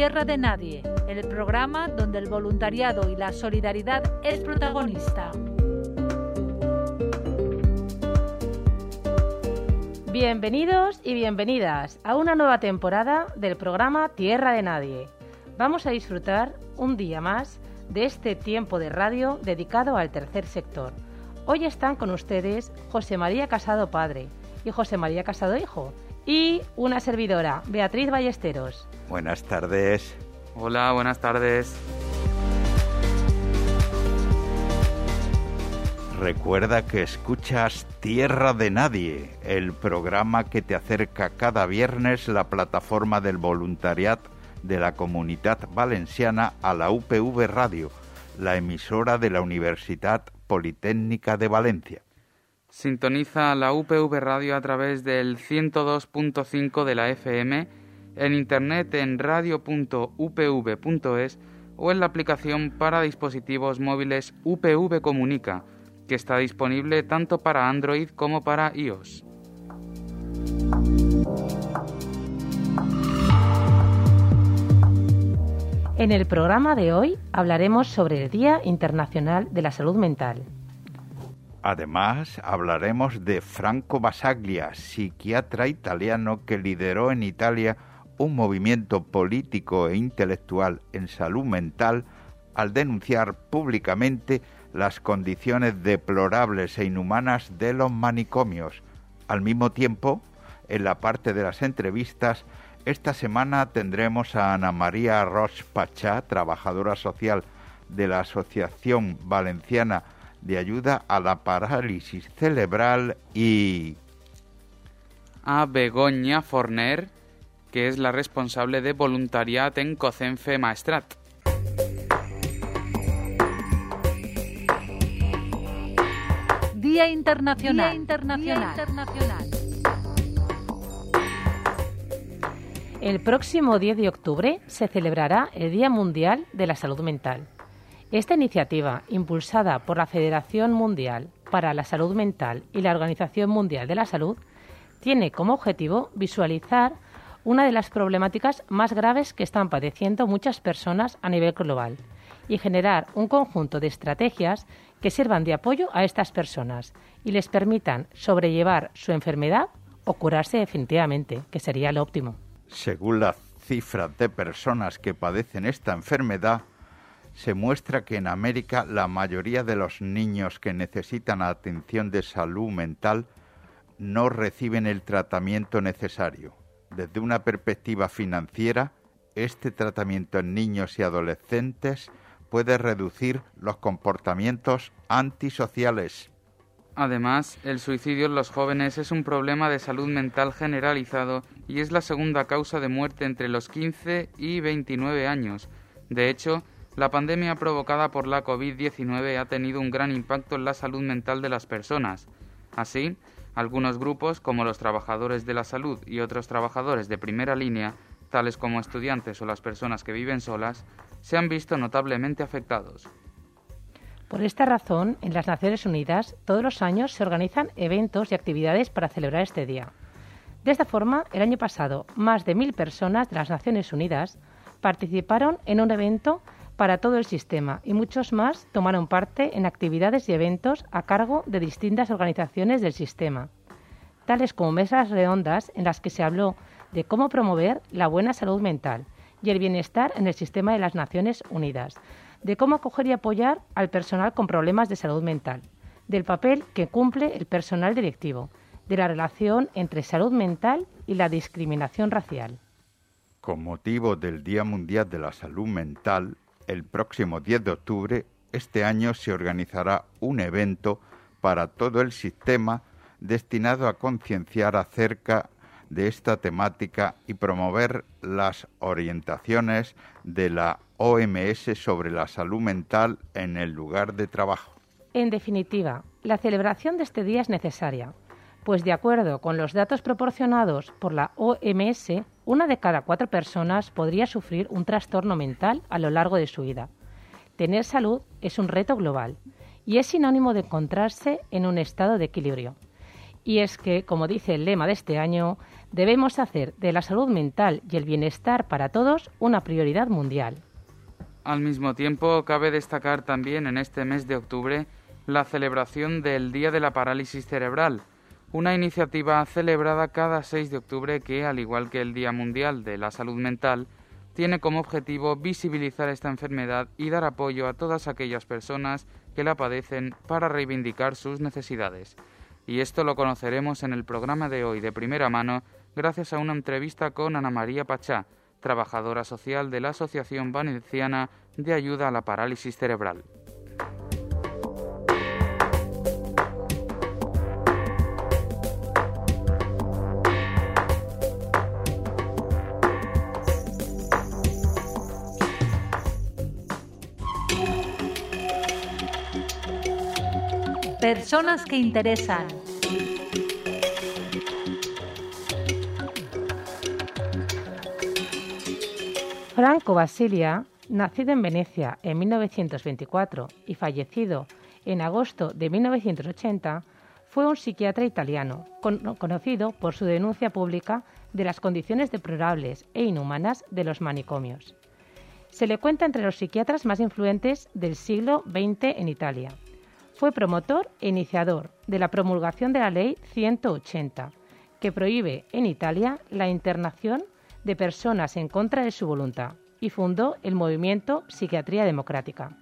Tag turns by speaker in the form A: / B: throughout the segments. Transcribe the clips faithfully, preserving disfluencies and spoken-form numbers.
A: Tierra de Nadie, el programa donde el voluntariado y la solidaridad es protagonista.
B: Bienvenidos y bienvenidas a una nueva temporada del programa Tierra de Nadie. Vamos a disfrutar un día más de este tiempo de radio dedicado al tercer sector. Hoy están con ustedes José María Casado padre y José María Casado hijo y una servidora, Beatriz Ballesteros.
C: Buenas tardes.
D: Hola, buenas tardes.
C: Recuerda que escuchas Tierra de Nadie, el programa que te acerca cada viernes la plataforma del voluntariat de la Comunitat Valenciana a la U P V Radio, la emisora de la Universitat Politécnica de Valencia.
D: Sintoniza la U P V Radio a través del ciento dos punto cinco de la F M, en internet en radio punto u p v punto es o en la aplicación para dispositivos móviles U P V Comunica, que está disponible tanto para Android como para iOS.
B: En el programa de hoy hablaremos sobre el Día Internacional de la Salud Mental.
C: Además, hablaremos de Franco Basaglia, psiquiatra italiano que lideró en Italia un movimiento político e intelectual en salud mental al denunciar públicamente las condiciones deplorables e inhumanas de los manicomios. Al mismo tiempo, en la parte de las entrevistas, esta semana tendremos a Ana María Roig Pachá, trabajadora social de la Asociación Valenciana de Ayuda a la Parálisis Cerebral, y
D: a Begoña Forner, que es la responsable de voluntariat en COCENFE Maestrat.
A: Día Internacional. Día Internacional. Día Internacional.
B: El próximo diez de octubre se celebrará el Día Mundial de la Salud Mental. Esta iniciativa, impulsada por la Federación Mundial para la Salud Mental y la Organización Mundial de la Salud, tiene como objetivo visualizar una de las problemáticas más graves que están padeciendo muchas personas a nivel global y generar un conjunto de estrategias que sirvan de apoyo a estas personas y les permitan sobrellevar su enfermedad o curarse definitivamente, que sería lo óptimo.
C: Según las cifras de personas que padecen esta enfermedad, se muestra que en América la mayoría de los niños que necesitan atención de salud mental no reciben el tratamiento necesario. Desde una perspectiva financiera, este tratamiento en niños y adolescentes puede reducir los comportamientos antisociales.
D: Además, el suicidio en los jóvenes es un problema de salud mental generalizado y es la segunda causa de muerte entre los quince y veintinueve años. De hecho, la pandemia provocada por la covid diecinueve ha tenido un gran impacto en la salud mental de las personas. Así, algunos grupos, como los trabajadores de la salud y otros trabajadores de primera línea, tales como estudiantes o las personas que viven solas, se han visto notablemente afectados.
B: Por esta razón, en las Naciones Unidas, todos los años se organizan eventos y actividades para celebrar este día. De esta forma, el año pasado, más de mil personas de las Naciones Unidas participaron en un evento para todo el sistema y muchos más tomaron parte en actividades y eventos a cargo de distintas organizaciones del sistema, tales como mesas redondas en las que se habló de cómo promover la buena salud mental y el bienestar en el sistema de las Naciones Unidas, de cómo acoger y apoyar al personal con problemas de salud mental, del papel que cumple el personal directivo, de la relación entre salud mental y la discriminación racial.
C: Con motivo del Día Mundial de la Salud Mental, el próximo diez de octubre, este año se organizará un evento para todo el sistema destinado a concienciar acerca de esta temática y promover las orientaciones de la O M S sobre la salud mental en el lugar de trabajo.
B: En definitiva, la celebración de este día es necesaria, pues de acuerdo con los datos proporcionados por la O M S, una de cada cuatro personas podría sufrir un trastorno mental a lo largo de su vida. Tener salud es un reto global y es sinónimo de encontrarse en un estado de equilibrio. Y es que, como dice el lema de este año, Debemos hacer de la salud mental y el bienestar para todos una prioridad mundial.
D: Al mismo tiempo, cabe destacar también en este mes de octubre la celebración del Día de la Parálisis Cerebral, una iniciativa celebrada cada seis de octubre que, al igual que el Día Mundial de la Salud Mental, tiene como objetivo visibilizar esta enfermedad y dar apoyo a todas aquellas personas que la padecen para reivindicar sus necesidades. Y esto lo conoceremos en el programa de hoy de primera mano gracias a una entrevista con Ana María Pachá, trabajadora social de la Asociación Valenciana de Ayuda a la Parálisis Cerebral.
A: Personas que interesan.
B: Franco Basaglia, nacido en Venecia en mil novecientos veinticuatro y fallecido en agosto de mil novecientos ochenta, fue un psiquiatra italiano, con, conocido por su denuncia pública de las condiciones deplorables e inhumanas de los manicomios. Se le cuenta entre los psiquiatras más influyentes del siglo veinte en Italia. Fue promotor e iniciador de la promulgación de la Ley ciento ochenta, que prohíbe en Italia la internación de personas en contra de su voluntad, y fundó el movimiento Psiquiatría Democrática.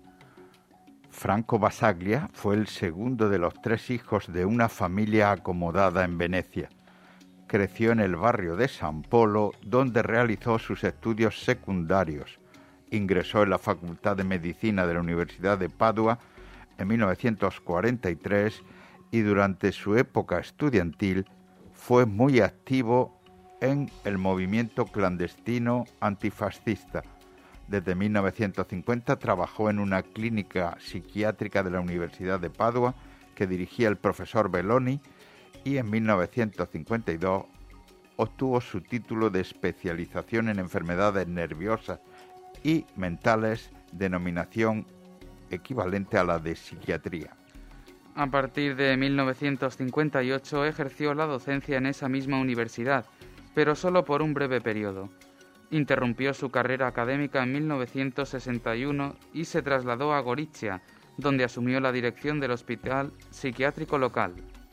C: Franco Basaglia fue el segundo de los tres hijos de una familia acomodada en Venecia. Creció en el barrio de San Polo, donde realizó sus estudios secundarios. Ingresó en la Facultad de Medicina de la Universidad de Padua en mil novecientos cuarenta y tres y durante su época estudiantil fue muy activo en el movimiento clandestino antifascista. Desde mil novecientos cincuenta trabajó en una clínica psiquiátrica de la Universidad de Padua que dirigía el profesor Belloni y en mil novecientos cincuenta y dos obtuvo su título de especialización en enfermedades nerviosas y mentales, denominación equivalente a la de psiquiatría.
D: A partir de mil novecientos cincuenta y ocho ejerció la docencia en esa misma universidad, pero solo por un breve periodo. Interrumpió su carrera académica en mil novecientos sesenta y uno y se trasladó a Gorizia, donde asumió la dirección del hospital psiquiátrico local.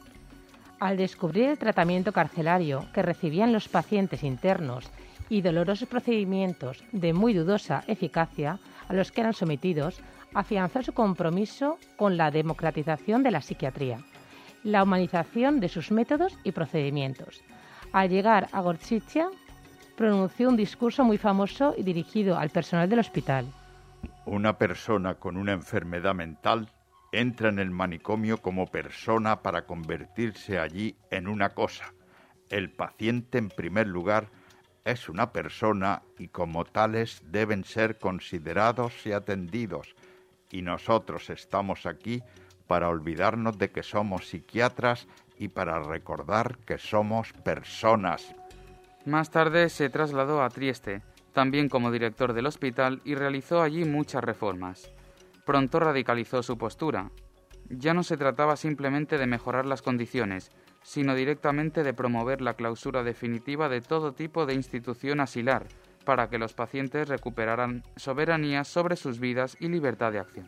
B: Al descubrir el tratamiento carcelario que recibían los pacientes internos y dolorosos procedimientos de muy dudosa eficacia a los que eran sometidos, afianzó su compromiso con la democratización de la psiquiatría, la humanización de sus métodos y procedimientos. Al llegar a Gorizia, pronunció un discurso muy famoso y dirigido al personal del hospital.
C: Una persona con una enfermedad mental entra en el manicomio como persona para convertirse allí en una cosa. El paciente, en primer lugar, es una persona y como tales deben ser considerados y atendidos. Y nosotros estamos aquí para olvidarnos de que somos psiquiatras y para recordar que somos personas.
D: Más tarde se trasladó a Trieste, también como director del hospital, y realizó allí muchas reformas. Pronto radicalizó su postura. Ya no se trataba simplemente de mejorar las condiciones, sino directamente de promover la clausura definitiva de todo tipo de institución asilar, para que los pacientes recuperaran soberanía sobre sus vidas y libertad de acción.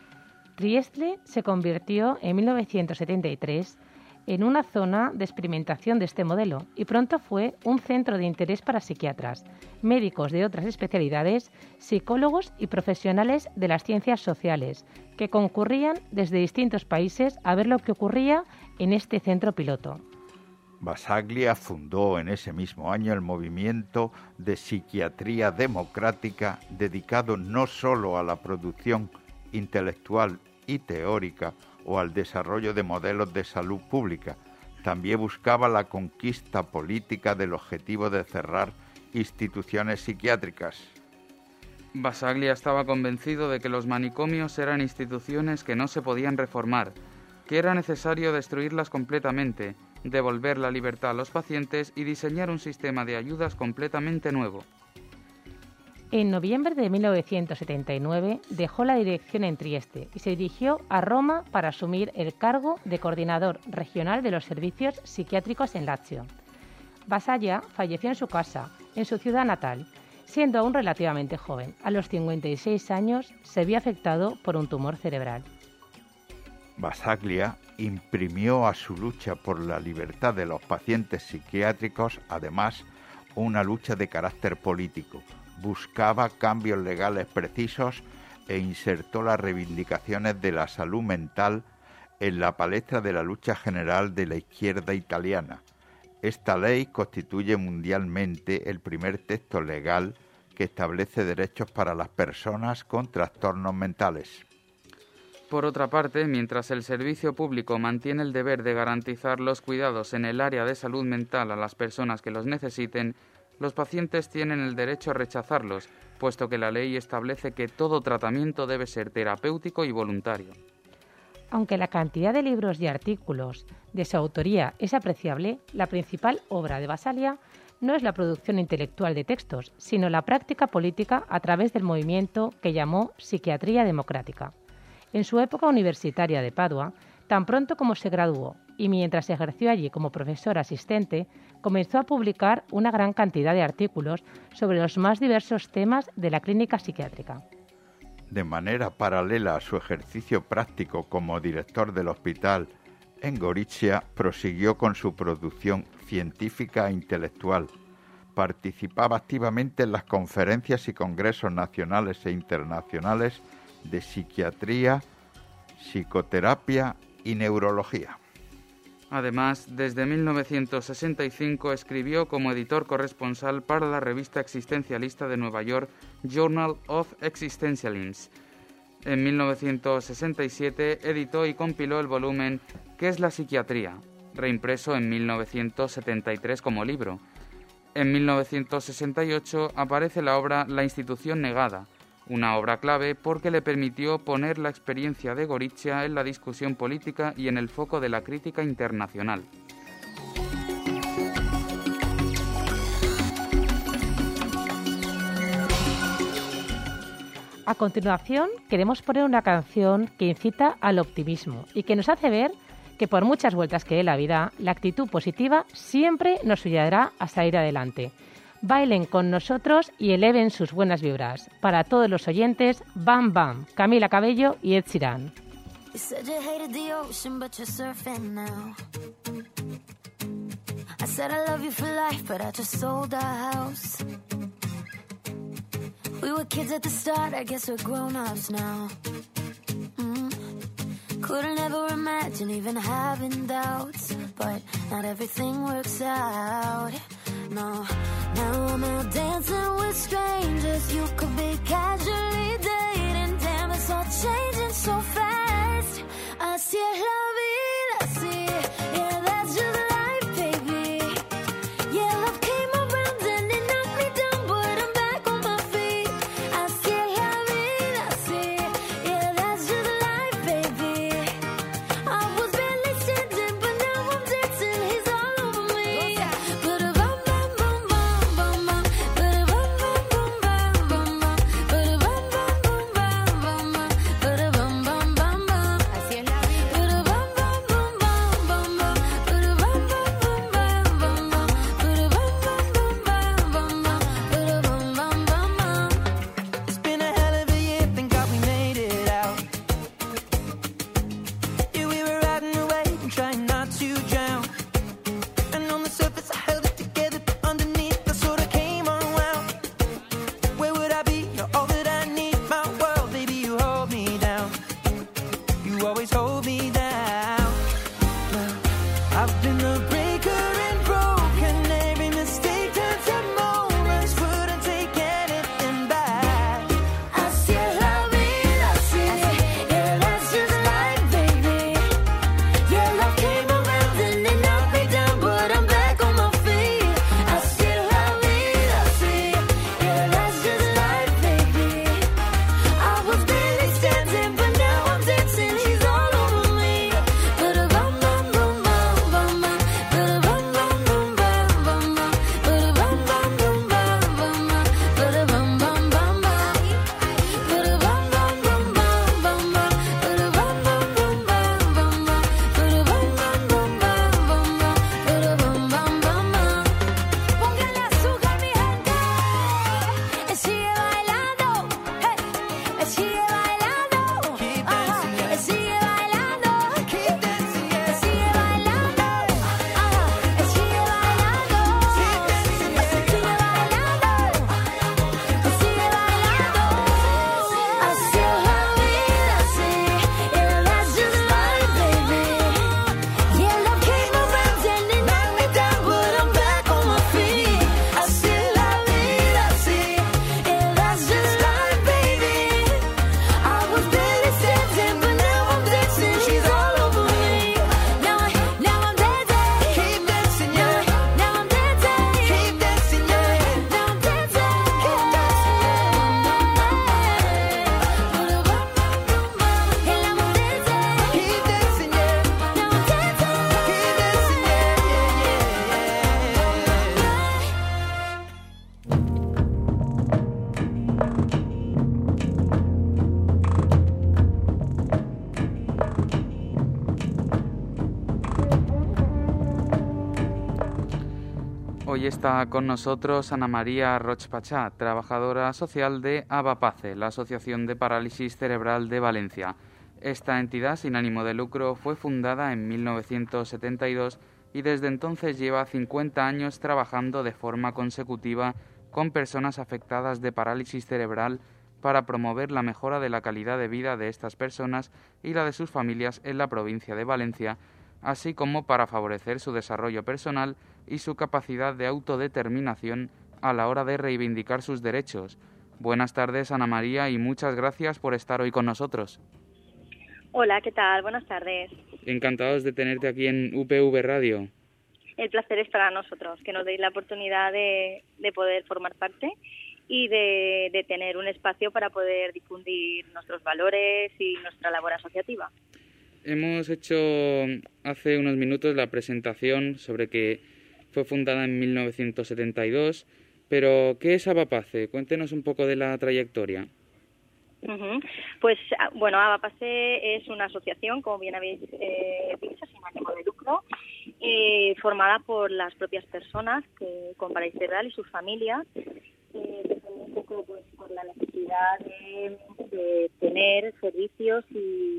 B: Trieste se convirtió en mil novecientos setenta y tres en una zona de experimentación de este modelo y pronto fue un centro de interés para psiquiatras, médicos de otras especialidades, psicólogos y profesionales de las ciencias sociales, que concurrían desde distintos países a ver lo que ocurría en este centro piloto.
C: Basaglia fundó en ese mismo año el movimiento de psiquiatría democrática dedicado no solo a la producción intelectual y teórica o al desarrollo de modelos de salud pública, también buscaba la conquista política del objetivo de cerrar instituciones psiquiátricas.
D: Basaglia estaba convencido de que los manicomios eran instituciones que no se podían reformar, que era necesario destruirlas completamente, devolver la libertad a los pacientes y diseñar un sistema de ayudas completamente nuevo.
B: En noviembre de mil novecientos setenta y nueve dejó la dirección en Trieste y se dirigió a Roma para asumir el cargo de coordinador regional de los servicios psiquiátricos en Lazio. Basaglia falleció en su casa, en su ciudad natal, siendo aún relativamente joven. A los cincuenta y seis años se vio afectado por un tumor cerebral.
C: Basaglia imprimió a su lucha por la libertad de los pacientes psiquiátricos, además, una lucha de carácter político. Buscaba cambios legales precisos e insertó las reivindicaciones de la salud mental en la palestra de la lucha general de la izquierda italiana. Esta ley constituye mundialmente el primer texto legal que establece derechos para las personas con trastornos mentales.
D: Por otra parte, mientras el servicio público mantiene el deber de garantizar los cuidados en el área de salud mental a las personas que los necesiten, los pacientes tienen el derecho a rechazarlos, puesto que la ley establece que todo tratamiento debe ser terapéutico y voluntario.
B: Aunque la cantidad de libros y artículos de su autoría es apreciable, la principal obra de Basaglia no es la producción intelectual de textos, sino la práctica política a través del movimiento que llamó psiquiatría democrática. En su época universitaria de Padua, tan pronto como se graduó y mientras ejerció allí como profesor asistente, comenzó a publicar una gran cantidad de artículos sobre los más diversos temas de la clínica psiquiátrica.
C: De manera paralela a su ejercicio práctico como director del hospital en Gorizia, prosiguió con su producción científica e intelectual. Participaba activamente en las conferencias y congresos nacionales e internacionales de psiquiatría, psicoterapia y neurología.
D: Además, desde mil novecientos sesenta y cinco escribió como editor corresponsal para la revista existencialista de Nueva York, Journal of Existentialism. En mil novecientos sesenta y siete editó y compiló el volumen ¿Qué es la psiquiatría?, reimpreso en mil novecientos setenta y tres como libro. En mil novecientos sesenta y ocho aparece la obra La institución negada, una obra clave porque le permitió poner la experiencia de Gorizia en la discusión política y en el foco de la crítica internacional.
B: A continuación, queremos poner una canción que incita al optimismo y que nos hace ver que por muchas vueltas que dé la vida, la actitud positiva siempre nos ayudará a salir adelante. Bailen con nosotros y eleven sus buenas vibras. Para todos los oyentes, Bam Bam, Camila Cabello y Ed Sheeran.
E: You said you hated the ocean, but you're surfing now. I said I love you for life, but I just sold our house. We were kids at the start, I guess we're grown-ups now. Mm. Couldn't ever imagine even having doubts, but not everything works out. No, now I'm out dancing with strangers. You could be casually dating. Damn, it's all changing so fast. Así es la vida, sí. Yeah, that's just life, baby. Yeah, love came around and it knocked me down, but I'm back on my feet. Así es la vida, sí. Yeah, that's just life, baby. I was barely standing, but now I'm dancing. He's all over me. But a bum bum bum bum bum bum. But a bum bum bum bum bum bum. But a bum bum bum bum bum bum. But a bum bum bum bum. Así es la vida.
D: Hoy está con nosotros Ana María Roch-Pachá, trabajadora social de Avapace, la Asociación de Parálisis Cerebral de Valencia. Esta entidad sin ánimo de lucro fue fundada en mil novecientos setenta y dos y desde entonces lleva cincuenta años trabajando de forma consecutiva con personas afectadas de parálisis cerebral para promover la mejora de la calidad de vida de estas personas y la de sus familias en la provincia de Valencia, así como para favorecer su desarrollo personal y su capacidad de autodeterminación a la hora de reivindicar sus derechos. Buenas tardes, Ana María, y muchas gracias por estar hoy con nosotros.
F: Hola, ¿qué tal? Buenas tardes.
D: Encantados de tenerte aquí en U P V Radio.
F: El placer es para nosotros, que nos deis la oportunidad de, de poder formar parte y de, de tener un espacio para poder difundir nuestros valores y nuestra labor asociativa.
D: Hemos hecho hace unos minutos la presentación sobre que fue fundada en mil novecientos setenta y dos, pero ¿qué es Avapace? Cuéntenos un poco de la trayectoria.
F: Uh-huh. Pues bueno, Avapace es una asociación, como bien habéis eh, dicho, sin ánimo de lucro, eh, formada por las propias personas que, con parálisis cerebral y sus familias, eh, un poco pues, por la necesidad de, de tener servicios y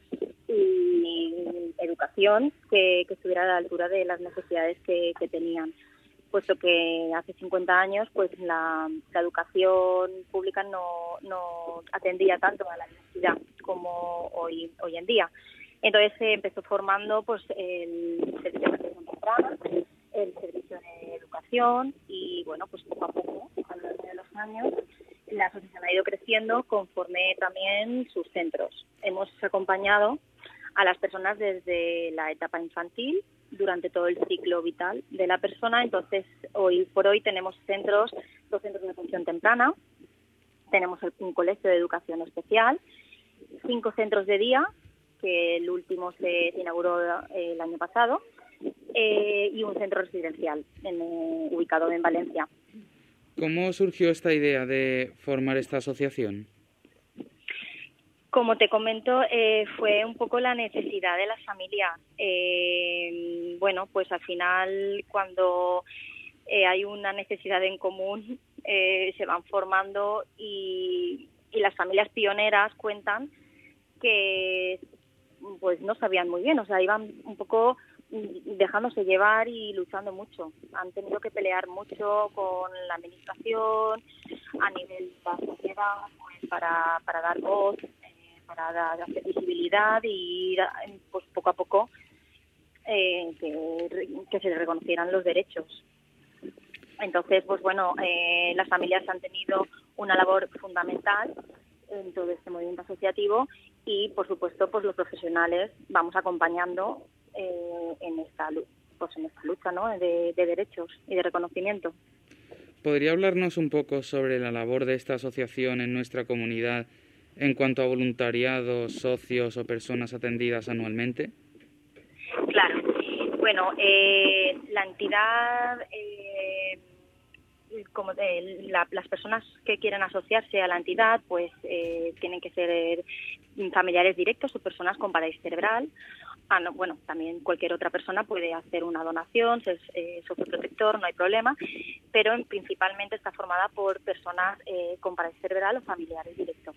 F: y educación que, que estuviera a la altura de las necesidades que, que tenían, puesto que hace cincuenta años pues la, la educación pública no, no atendía tanto a la necesidad como hoy hoy en día. Entonces se empezó formando pues el servicio de atención temprana, el servicio de educación y bueno, pues poco a poco, a lo largo de los años, la asociación ha ido creciendo conforme también sus centros. Hemos acompañado a las personas desde la etapa infantil durante todo el ciclo vital de la persona. Entonces, hoy por hoy tenemos centros, dos centros de atención temprana, tenemos un colegio de educación especial, cinco centros de día, que el último se inauguró el año pasado, eh, y un centro residencial en, eh, ubicado en Valencia.
D: ¿Cómo surgió esta idea de formar esta asociación?
F: Como te comento, eh, fue un poco la necesidad de las familias. Eh, bueno, pues al final, cuando eh, hay una necesidad en común, eh, se van formando y, y las familias pioneras cuentan que pues no sabían muy bien, o sea, iban un poco dejándose llevar y luchando mucho. Han tenido que pelear mucho con la administración a nivel de la sociedad pues, para, para dar voz, para dar, hacer visibilidad y pues poco a poco eh, que, que se reconocieran los derechos. Entonces, pues bueno, eh, las familias han tenido una labor fundamental en todo este movimiento asociativo y, por supuesto, pues los profesionales vamos acompañando eh, en esta pues en esta lucha, ¿no? de, de derechos y de reconocimiento.
D: ¿Podría hablarnos un poco sobre la labor de esta asociación en nuestra comunidad en cuanto a voluntariado, socios o personas atendidas anualmente?
F: Claro. Bueno, eh, la entidad, eh, como de, la, las personas que quieren asociarse a la entidad, pues eh, tienen que ser familiares directos o personas con parálisis cerebral. Ah, no, bueno, también cualquier otra persona puede hacer una donación, ser eh, socio protector, no hay problema, pero principalmente está formada por personas eh, con parálisis cerebral o familiares directos.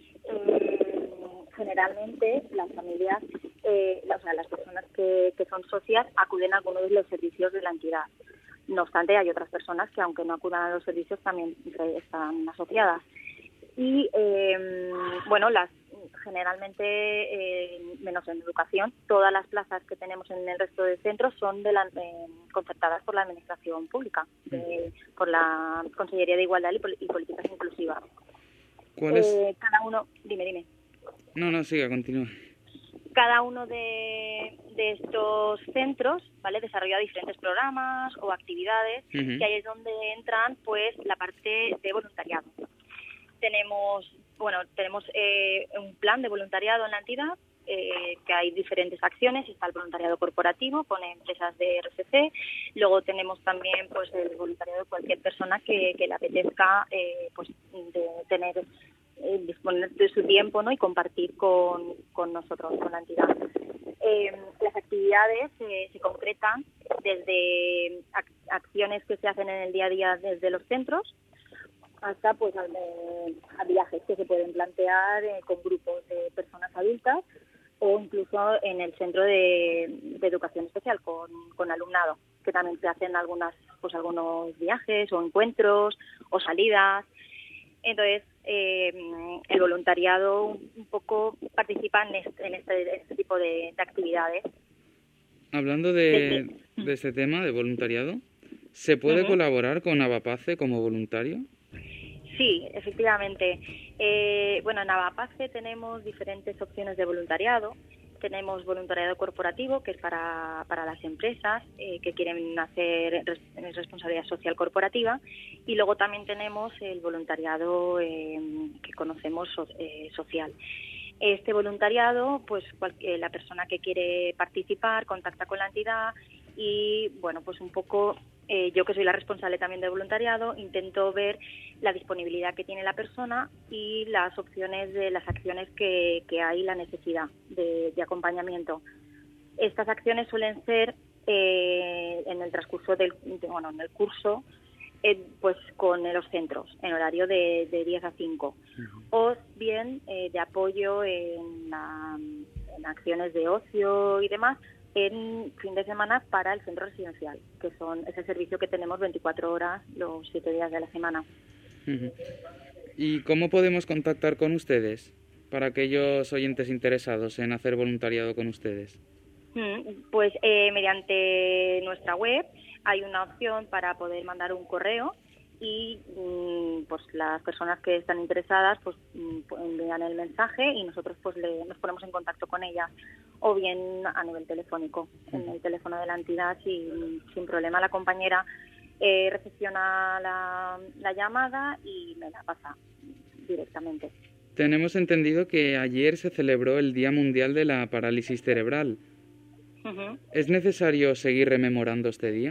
F: Eh, generalmente las familias, eh, o sea, las personas que, que son socias acuden a algunos de los servicios de la entidad. No obstante, hay otras personas que, aunque no acudan a los servicios, también están asociadas. Y, eh, bueno, las generalmente, eh, menos en educación, todas las plazas que tenemos en el resto de centros son de la, eh, concertadas por la Administración Pública, de, por la Consellería de Igualdad y, Pol- y Políticas Inclusivas.
D: ¿Cuál es?
F: Eh, cada uno, dime, dime.
D: No, no, siga, continúa.
F: Cada uno de, de estos centros, ¿vale?, desarrolla diferentes programas o actividades,
D: Uh-huh.
F: y ahí es donde entran, pues, la parte de voluntariado. Tenemos, bueno, tenemos eh, un plan de voluntariado en la entidad, eh, que hay diferentes acciones. Está el voluntariado corporativo con empresas de R C C. Luego tenemos también, pues, el voluntariado de cualquier persona que, que le apetezca, eh, pues, de tener eh, disponer de su tiempo, ¿no?, y compartir con, con nosotros, con la entidad. Eh, las actividades eh, se concretan desde ac- acciones que se hacen en el día a día desde los centros hasta pues a, a viajes que se pueden plantear eh, con grupos de personas adultas o incluso en el centro de, de educación especial con, con alumnado, que también se hacen algunas pues algunos viajes o encuentros o salidas. Entonces, eh, el voluntariado un poco participa en este, en este, en este tipo de, de actividades.
D: Hablando de, de este tema de voluntariado, ¿se puede uh-huh. colaborar con Avapace como voluntario?
F: Sí, efectivamente. Eh, bueno, en Avapace tenemos diferentes opciones de voluntariado. Tenemos voluntariado corporativo, que es para, para las empresas eh, que quieren hacer res, responsabilidad social corporativa. Y luego también tenemos el voluntariado eh, que conocemos so, eh, social. Este voluntariado, pues cualquier, la persona que quiere participar contacta con la entidad y, bueno, pues un poco, eh, yo que soy la responsable también del voluntariado, intento ver la disponibilidad que tiene la persona y las opciones de las acciones que, que hay, la necesidad de, de acompañamiento. Estas acciones suelen ser eh, en el transcurso del, de, bueno, en el curso, eh, pues con los centros, en horario de, de diez a cinco, uh-huh. o bien eh, de apoyo en, la, en acciones de ocio y demás, en fin de semana para el centro residencial, que son ese servicio que tenemos veinticuatro horas los siete días de la semana.
D: Uh-huh. ¿Y cómo podemos contactar con ustedes para aquellos oyentes interesados en hacer voluntariado con ustedes?
F: Pues eh, mediante nuestra web hay una opción para poder mandar un correo y mm, pues las personas que están interesadas pues envían el mensaje y nosotros pues le, nos ponemos en contacto con ellas, o bien a nivel telefónico, en el teléfono de la entidad sin, sin problema. La compañera eh, recepciona la, la llamada y me la pasa directamente.
D: Tenemos entendido que ayer se celebró el Día Mundial de la Parálisis Cerebral. Uh-huh. ¿Es necesario seguir rememorando este día?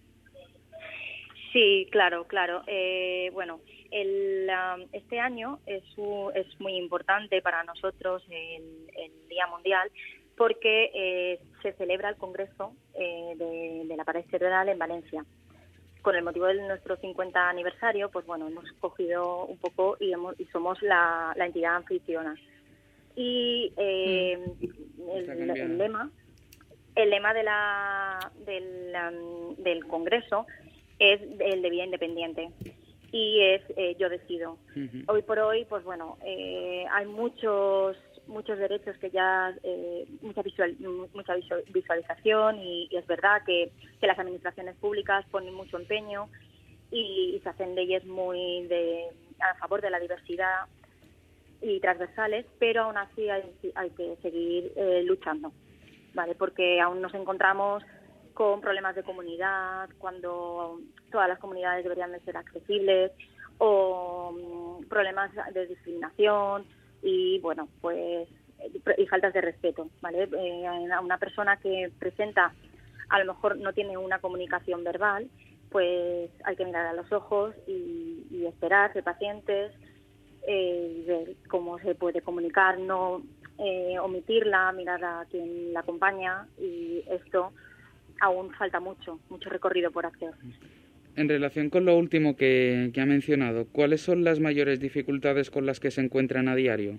F: Sí, claro, claro. Eh, bueno, el, um, este año es, un, es muy importante para nosotros el, el Día Mundial porque eh, se celebra el Congreso eh, de, de la Parálisis Cerebral en Valencia. Con el motivo de nuestro cincuenta aniversario, pues bueno, hemos cogido un poco y, hemos, y somos la, la entidad anfitriona. Y eh, mm. el, el lema, el lema de la, del, um, del Congreso es el de vida independiente y es eh, yo decido. Uh-huh. Hoy por hoy, pues bueno, eh, hay muchos muchos derechos que ya, eh, mucha visual, mucha visualización y, y es verdad que, que las administraciones públicas ponen mucho empeño y, y se hacen leyes muy de, a favor de la diversidad y transversales, pero aún así hay, hay que seguir eh, luchando, ¿vale? Porque aún nos encontramos con problemas de comunidad, cuando todas las comunidades deberían de ser accesibles, o um, problemas de discriminación y, bueno, pues y faltas de respeto, ¿vale? Eh, a una persona que presenta, a lo mejor no tiene una comunicación verbal, pues hay que mirar a los ojos y, y esperar, ser pacientes, eh, ver cómo se puede comunicar, no eh, omitirla, mirar a quien la acompaña, y esto aún falta mucho, mucho recorrido por hacer.
D: En relación con lo último que, que ha mencionado, ¿cuáles son las mayores dificultades con las que se encuentran a diario?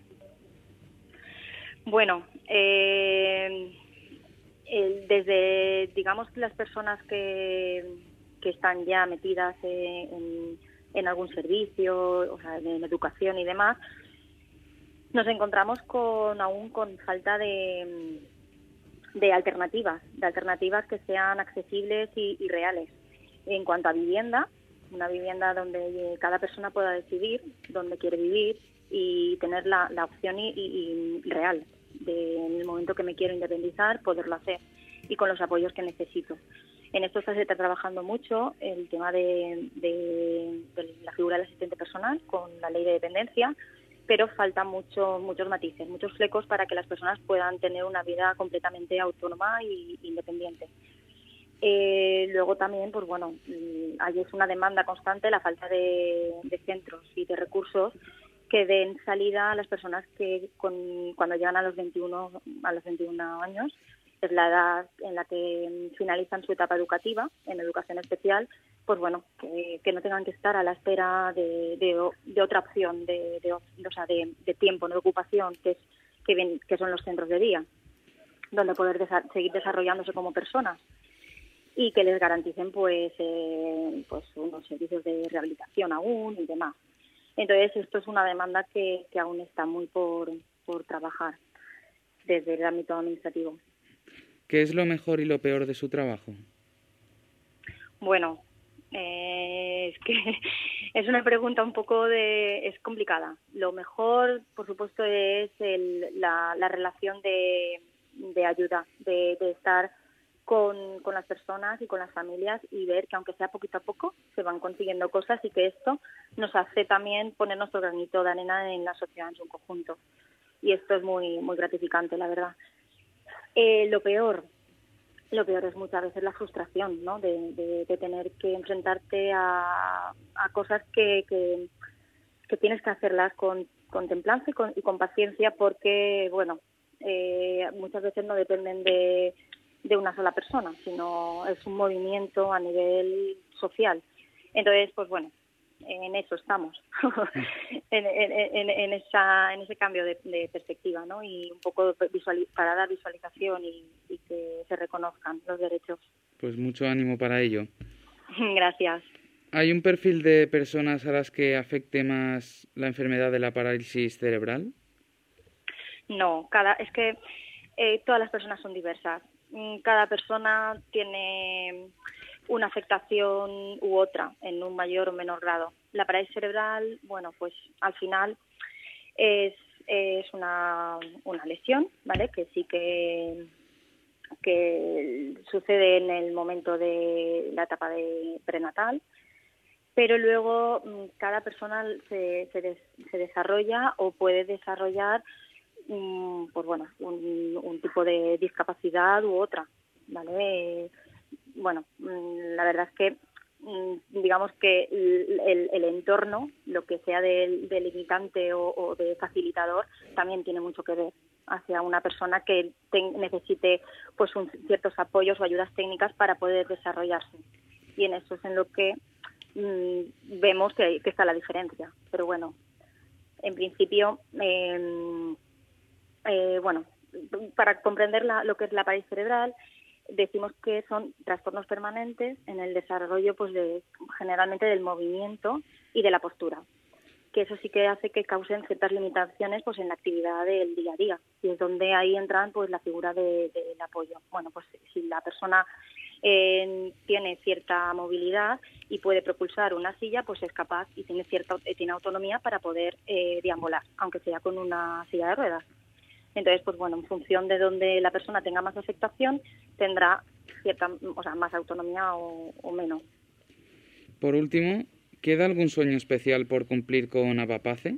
F: Bueno, eh, el, desde, digamos, las personas que, que están ya metidas en, en algún servicio, o sea, en educación y demás, nos encontramos con aún con falta de, de alternativas, de alternativas que sean accesibles y, y reales. En cuanto a vivienda, una vivienda donde cada persona pueda decidir dónde quiere vivir y tener la, la opción y, y, y real de en el momento que me quiero independizar poderlo hacer y con los apoyos que necesito. En esto se está trabajando mucho el tema de, de, de la figura del asistente personal con la ley de dependencia, pero faltan mucho, muchos matices, muchos flecos para que las personas puedan tener una vida completamente autónoma e independiente. Eh, luego también, pues bueno, hay es una demanda constante, la falta de, de centros y de recursos que den salida a las personas que con, cuando llegan a los veintiuno a los veintiún años es la edad en la que finalizan su etapa educativa en educación especial, pues bueno, que, que no tengan que estar a la espera de, de, de otra opción, de, de, o sea, de, de tiempo, de ocupación, que, es, que, ven, que son los centros de día, donde poder desa- seguir desarrollándose como personas y que les garanticen pues, eh, pues unos servicios de rehabilitación aún y demás. Entonces, esto es una demanda que, que aún está muy por, por trabajar desde el ámbito administrativo.
D: ¿Qué es lo mejor y lo peor de su trabajo?
F: Bueno, eh, es que es una pregunta un poco de es complicada. Lo mejor, por supuesto, es el, la, la relación de, de ayuda, de, de estar con, con las personas y con las familias y ver que aunque sea poquito a poco se van consiguiendo cosas y que esto nos hace también poner nuestro granito de arena en la sociedad en su conjunto. Y esto es muy muy gratificante, la verdad. Eh, lo peor, lo peor es muchas veces la frustración, ¿no? De, de, de tener que enfrentarte a, a cosas que, que, que tienes que hacerlas con, con templanza y con, y con paciencia porque, bueno, eh, muchas veces no dependen de, de una sola persona, sino es un movimiento a nivel social. Entonces, pues bueno, en eso estamos, en, en, en, esa, en ese cambio de, de perspectiva, ¿no? Y un poco visual, para dar visualización y, y que se reconozcan los derechos.
D: Pues mucho ánimo para ello.
F: Gracias.
D: ¿Hay un perfil de personas a las que afecte más la enfermedad de la parálisis cerebral?
F: No, cada es que eh, todas las personas son diversas. Cada persona tiene una afectación u otra en un mayor o menor grado. La parálisis cerebral, bueno, pues al final es, es una, una lesión, ¿vale? Que sí que, que sucede en el momento de la etapa de prenatal, pero luego cada persona se, se, des, se desarrolla o puede desarrollar um, pues bueno, un, un tipo de discapacidad u otra, ¿vale? Bueno, la verdad es que digamos que el, el entorno, lo que sea de, de limitante o, o de facilitador, también tiene mucho que ver hacia una persona que te, necesite pues un, ciertos apoyos o ayudas técnicas para poder desarrollarse. Y en eso es en lo que mmm, vemos que, que está la diferencia. Pero bueno, en principio, eh, eh, bueno, para comprender la, lo que es la parálisis cerebral, decimos que son trastornos permanentes en el desarrollo, pues, de generalmente del movimiento y de la postura, que eso sí que hace que causen ciertas limitaciones, pues, en la actividad del día a día, y es donde ahí entran, pues, la figura de, de, del apoyo. Bueno, pues si la persona eh, tiene cierta movilidad y puede propulsar una silla, pues es capaz y tiene cierta tiene autonomía para poder eh, deambular, aunque sea con una silla de ruedas. Entonces, pues bueno, en función de donde la persona tenga más afectación, tendrá cierta, o sea, más autonomía o, o menos.
D: Por último, ¿queda algún sueño especial por cumplir con Avapace?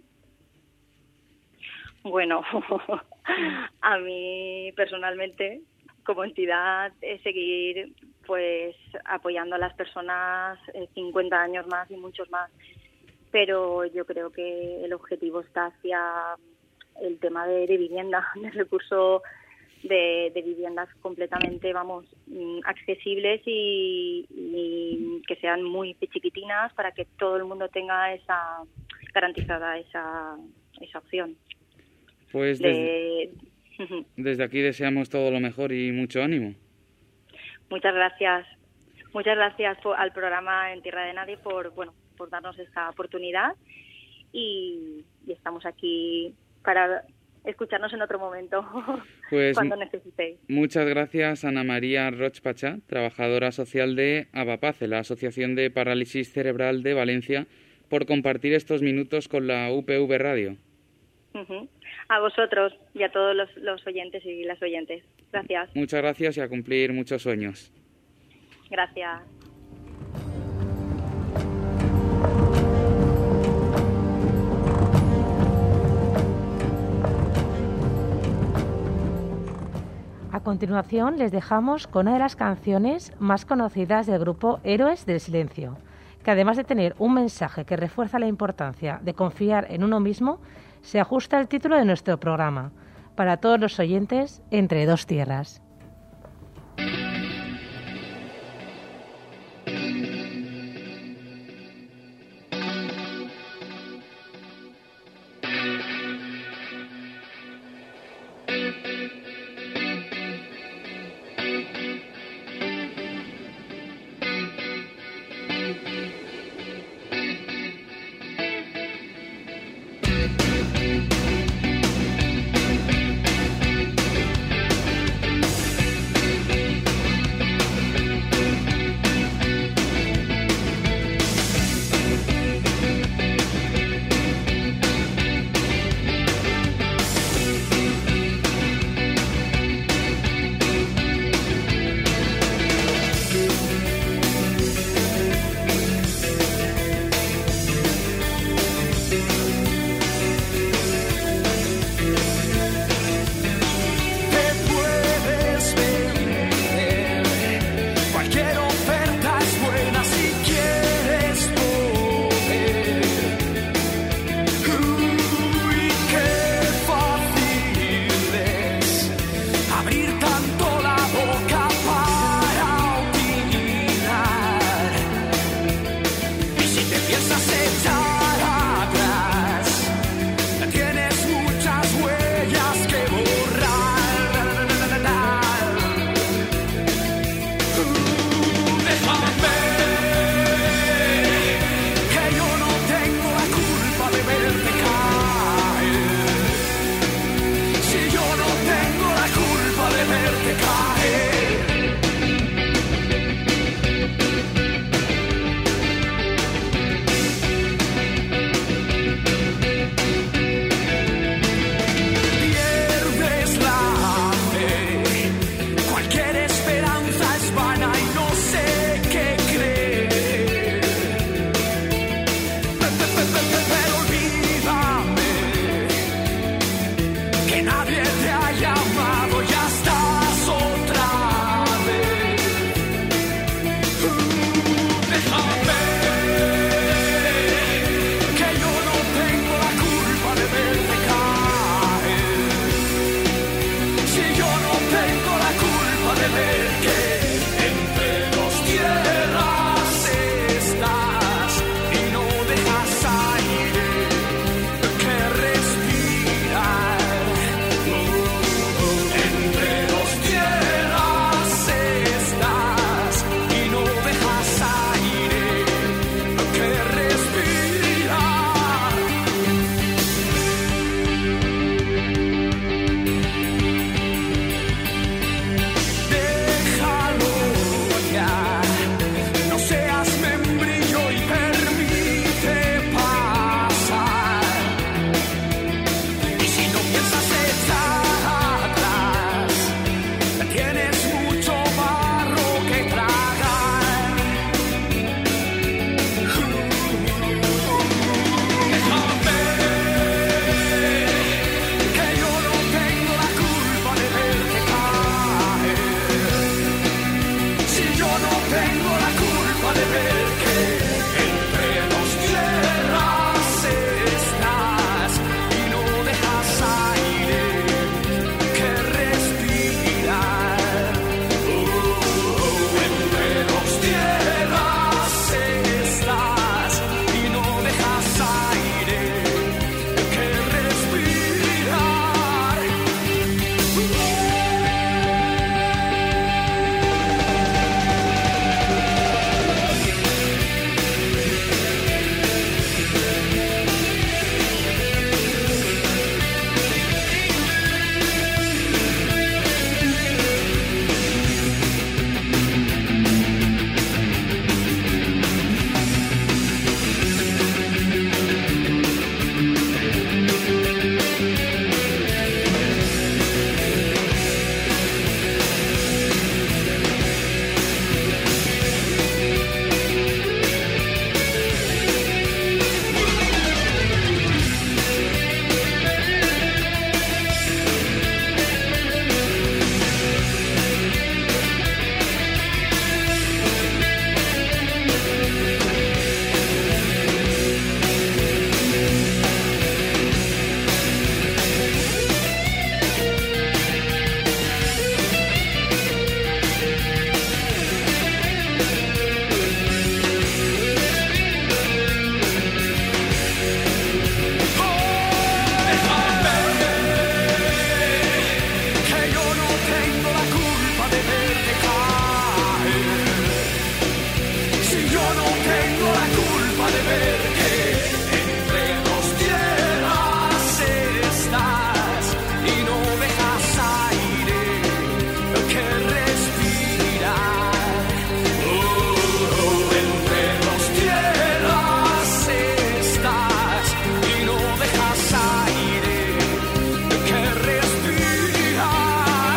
F: Bueno, a mí personalmente, como entidad, es seguir pues apoyando a las personas eh, cincuenta años más y muchos más. Pero yo creo que el objetivo está hacia el tema de, de vivienda, de recurso de, de viviendas completamente, vamos, accesibles y, y que sean muy chiquitinas para que todo el mundo tenga esa garantizada esa esa opción.
D: Pues desde, de... desde aquí deseamos todo lo mejor y mucho ánimo.
F: Muchas gracias. Muchas gracias por, al programa En Tierra de Nadie por, bueno, por darnos esta oportunidad y, y estamos aquí para escucharnos en otro momento, pues, cuando necesitéis.
D: Muchas gracias, Ana María Roch Pachá, trabajadora social de Avapace, la Asociación de Parálisis Cerebral de Valencia, por compartir estos minutos con la U P V Radio.
F: Uh-huh. A vosotros y a todos los, los oyentes y las oyentes. Gracias.
D: Muchas gracias y a cumplir muchos sueños.
F: Gracias.
B: A continuación les dejamos con una de las canciones más conocidas del grupo Héroes del Silencio, que además de tener un mensaje que refuerza la importancia de confiar en uno mismo, se ajusta al título de nuestro programa, para todos los oyentes, Entre dos tierras.
G: tengo la culpa de ver que entre dos tierras estás y no dejas aire que respirar. Oh, oh, entre dos tierras estás y no dejas aire que respirar. Que yo no tengo la culpa de verte caer. Si yo no tengo la culpa de ver que entre dos tierras estás y no dejas aire que respirar. Oh, oh, entre dos tierras estás y no dejas aire que respirar.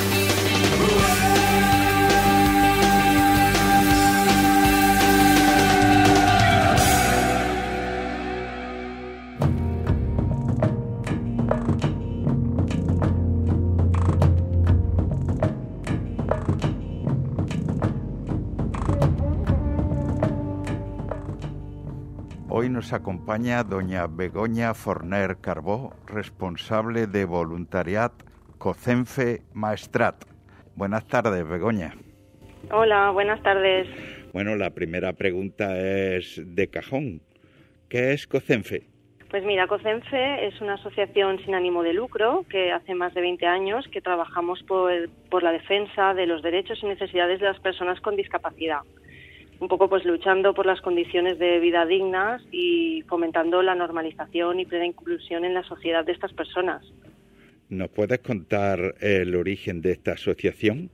C: Hoy nos acompaña doña Begoña Forner Carbó, responsable de voluntariat COCENFE Maestrat. Buenas tardes, Begoña.
H: Hola, buenas tardes.
C: Bueno, la primera pregunta es de cajón. ¿Qué es COCENFE?
H: Pues mira, COCENFE es una asociación sin ánimo de lucro que hace más de veinte años que trabajamos por, por la defensa de los derechos y necesidades de las personas con discapacidad. Un poco pues luchando por las condiciones de vida dignas y fomentando la normalización y plena inclusión en la sociedad de estas personas.
C: ¿Nos puedes contar el origen de esta asociación?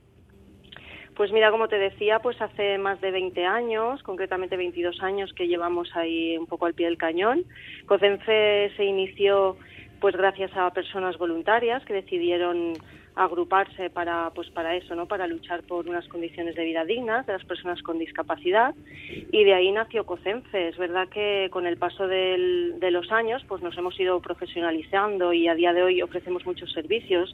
H: Pues mira, como te decía, pues hace más de veinte años, concretamente veintidós años que llevamos ahí un poco al pie del cañón. COCENFE se inició pues gracias a personas voluntarias que decidieron agruparse para pues para eso, ¿no? Para luchar por unas condiciones de vida dignas de las personas con discapacidad, y de ahí nació COCENFE. Es verdad que con el paso del, de los años pues nos hemos ido profesionalizando y a día de hoy ofrecemos muchos servicios,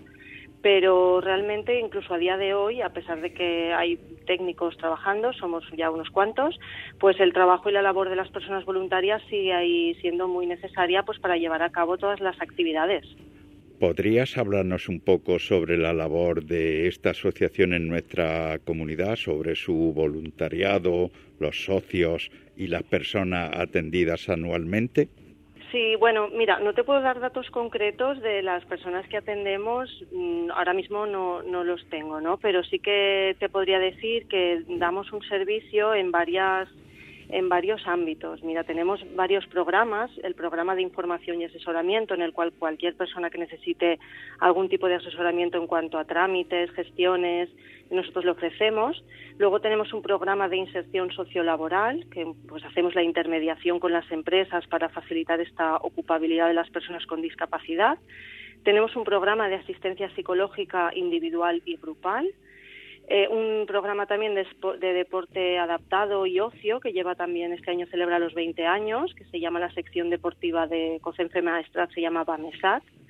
H: pero realmente incluso a día de hoy, a pesar de que hay técnicos trabajando, somos ya unos cuantos, pues el trabajo y la labor de las personas voluntarias sigue ahí siendo muy necesaria pues para llevar a cabo todas las actividades.
C: ¿Podrías hablarnos un poco sobre la labor de esta asociación en nuestra comunidad, sobre su voluntariado, los socios y las personas atendidas anualmente?
H: Sí, bueno, mira, no te puedo dar datos concretos de las personas que atendemos, ahora mismo no, no los tengo, ¿no? Pero sí que te podría decir que damos un servicio en varias en varios ámbitos. Mira, tenemos varios programas, el programa de información y asesoramiento, en el cual cualquier persona que necesite algún tipo de asesoramiento en cuanto a trámites, gestiones, nosotros lo ofrecemos. Luego tenemos un programa de inserción sociolaboral, que pues hacemos la intermediación con las empresas para facilitar esta ocupabilidad de las personas con discapacidad. Tenemos un programa de asistencia psicológica individual y grupal. Eh, un programa también de, de deporte adaptado y ocio, que lleva también, este año celebra los veinte años, que se llama la sección deportiva de COCENFE Maestrat, se llama BAMESAT.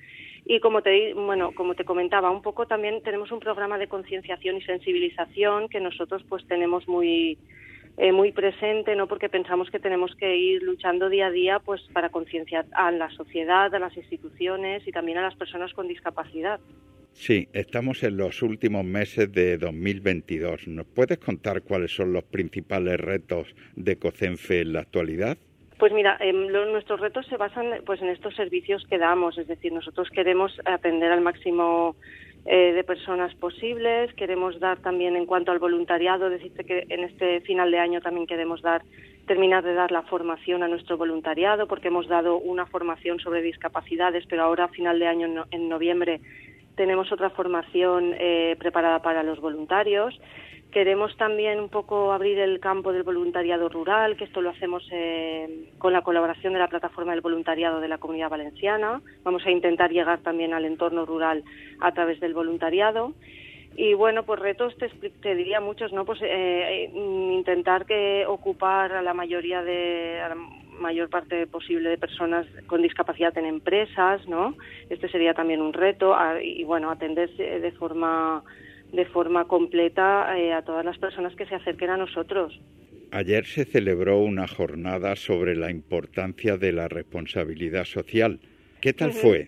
H: Y como te, bueno, como te comentaba, un poco también tenemos un programa de concienciación y sensibilización que nosotros pues tenemos muy eh, muy presente, ¿no? Porque pensamos que tenemos que ir luchando día a día pues para concienciar a la sociedad, a las instituciones y también a las personas con discapacidad.
C: Sí, estamos en los últimos meses de dos mil veintidós. ¿Nos puedes contar cuáles son los principales retos de COCENFE en la actualidad?
H: Pues mira, eh, lo, nuestros retos se basan pues en estos servicios que damos, es decir, nosotros queremos atender al máximo eh, de personas posibles, queremos dar también en cuanto al voluntariado, decirte que en este final de año también queremos dar terminar de dar la formación a nuestro voluntariado, porque hemos dado una formación sobre discapacidades, pero ahora a final de año, en, en noviembre, tenemos otra formación eh, preparada para los voluntarios. Queremos también un poco abrir el campo del voluntariado rural, que esto lo hacemos eh, con la colaboración de la plataforma del voluntariado de la Comunidad Valenciana. Vamos a intentar llegar también al entorno rural a través del voluntariado. Y bueno, pues retos te, te diría muchos, ¿no? Pues eh, intentar que ocupar a la mayoría de a la mayor parte posible de personas con discapacidad en empresas, ¿no? Este sería también un reto a, y bueno, atenderse de forma de forma completa eh, a todas las personas que se acerquen a nosotros.
C: Ayer se celebró una jornada sobre la importancia de la responsabilidad social. ¿Qué tal uh-huh. fue?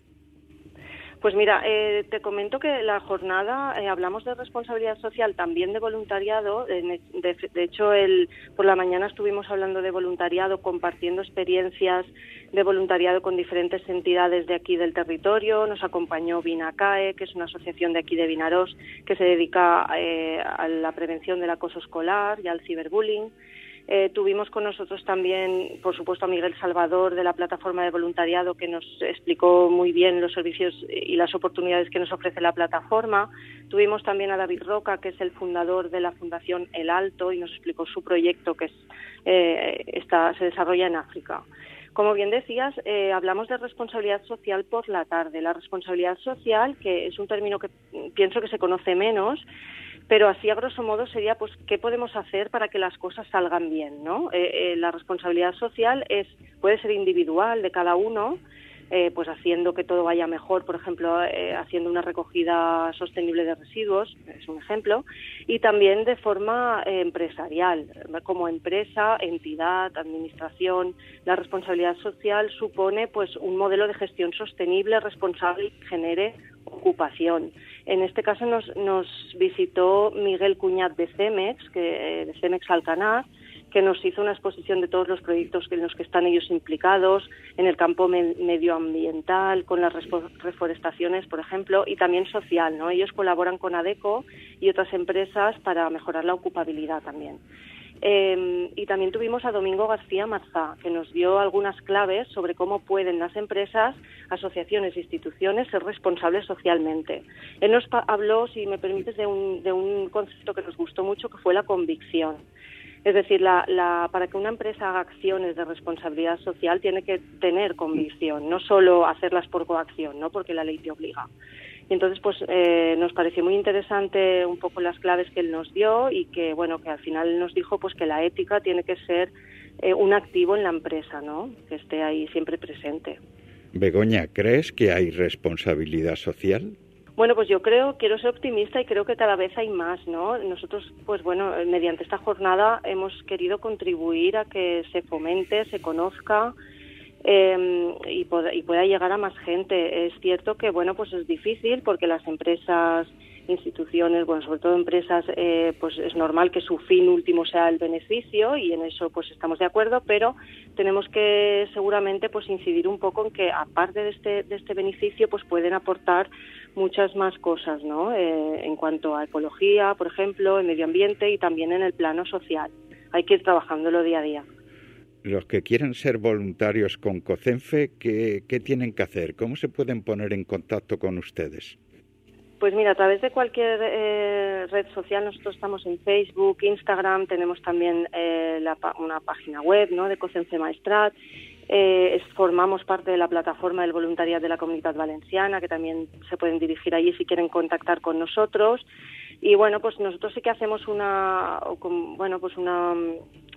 H: Pues mira, eh, te comento que la jornada, eh, hablamos de responsabilidad social, también de voluntariado. De, de, de hecho, el, por la mañana estuvimos hablando de voluntariado, compartiendo experiencias de voluntariado con diferentes entidades de aquí del territorio. Nos acompañó Vinacae, que es una asociación de aquí de Vinarós, que se dedica eh, a la prevención del acoso escolar y al ciberbullying. Eh, tuvimos con nosotros también, por supuesto, a Miguel Salvador de la plataforma de voluntariado, que nos explicó muy bien los servicios y las oportunidades que nos ofrece la plataforma. Tuvimos también a David Roca, que es el fundador de la Fundación El Alto, y nos explicó su proyecto que es, eh, está, se desarrolla en África. Como bien decías, eh, hablamos de responsabilidad social por la tarde. La responsabilidad social, que es un término que pienso que se conoce menos, pero así a grosso modo sería pues qué podemos hacer para que las cosas salgan bien, ¿no? Eh, eh, la responsabilidad social es puede ser individual de cada uno, eh, pues haciendo que todo vaya mejor, por ejemplo, eh, haciendo una recogida sostenible de residuos, es un ejemplo, y también de forma eh, empresarial, como empresa, entidad, administración. La responsabilidad social supone pues un modelo de gestión sostenible, responsable, que genere ocupación. En este caso nos, nos visitó Miguel Cuñat de Cemex, que, de Cemex Alcanar, que nos hizo una exposición de todos los proyectos en los que están ellos implicados, en el campo me- medioambiental, con las respo- reforestaciones, por ejemplo, y también social, ¿no? Ellos colaboran con ADECO y otras empresas para mejorar la ocupabilidad también. Eh, y también tuvimos a Domingo García Marzá, que nos dio algunas claves sobre cómo pueden las empresas, asociaciones e instituciones ser responsables socialmente. Él nos pa- habló, si me permites, de un, de un concepto que nos gustó mucho, que fue la convicción. Es decir, la, la, para que una empresa haga acciones de responsabilidad social tiene que tener convicción, no solo hacerlas por coacción, ¿no? Porque la ley te obliga. Y entonces, pues, eh, nos pareció muy interesante un poco las claves que él nos dio y que, bueno, que al final nos dijo, pues, que la ética tiene que ser eh, un activo en la empresa, ¿no? Que esté ahí siempre presente.
C: Begoña, ¿crees que hay responsabilidad social?
H: Bueno, pues yo creo, quiero ser optimista y creo que cada vez hay más, ¿no? Nosotros, pues bueno, mediante esta jornada hemos querido contribuir a que se fomente, se conozca, Eh, y, pod- y pueda llegar a más gente. Es cierto que, bueno, pues es difícil porque las empresas, instituciones, bueno, sobre todo empresas, eh, pues es normal que su fin último sea el beneficio y en eso pues estamos de acuerdo, pero tenemos que seguramente pues incidir un poco en que aparte de este, de este beneficio pues pueden aportar muchas más cosas, ¿no? Eh, en cuanto a ecología, por ejemplo, en medio ambiente y también en el plano social. Hay que ir trabajándolo día a día.
C: Los que quieran ser voluntarios con COCENFE, ¿qué, qué tienen que hacer? ¿Cómo se pueden poner en contacto con ustedes?
H: Pues mira, a través de cualquier eh, red social, nosotros estamos en Facebook, Instagram, tenemos también eh, la, una página web, ¿no?, de COCENFE Maestrat, eh, es, formamos parte de la plataforma del voluntariado de la Comunidad Valenciana, que también se pueden dirigir allí si quieren contactar con nosotros. Y bueno, pues nosotros sí que hacemos una, bueno, pues una